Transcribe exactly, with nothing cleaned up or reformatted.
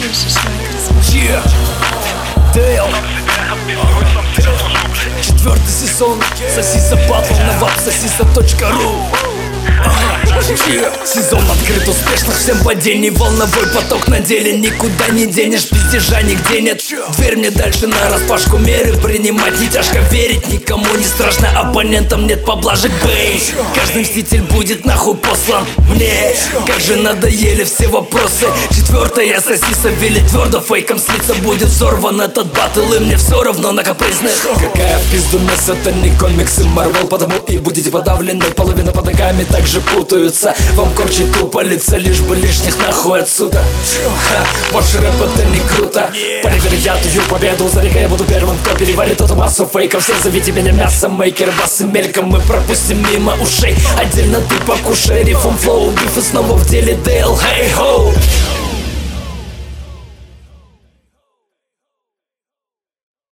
Yeah. Дейл. Четвертый сезон. Соси за батл на вапсосиса точка ру. Сезон открыт успешных, всем падений. Волновой поток на деле, никуда не денешь, пиздежа нигде нет. Дверь мне дальше на распашку, меры принимать не тяжко верить. Никому не страшно, оппонентам нет поблажек, бэй. Каждый мститель будет нахуй послан мне. Как же надоели все вопросы. Четвертая сосиса вели твердо, фейком слиться будет взорван этот батл. И мне все равно на капризных. Какая в пизду месс, это не комиксы Марвел. Потому и будете подавлены, половина под ногами также путаются. Вам корчит тупо лица, лишь бы лишних нахуй отсюда. Ха, ваш рэп это не круто. Проверят ее победу, зарека я буду первым, кто переварит эту массу фейков. Все зовите меня мясо, мейкер, басы мельком мы пропустим мимо ушей. Отдельно ты покушай, рифом флоу, биф и снова в деле Дейл, хей-хоу.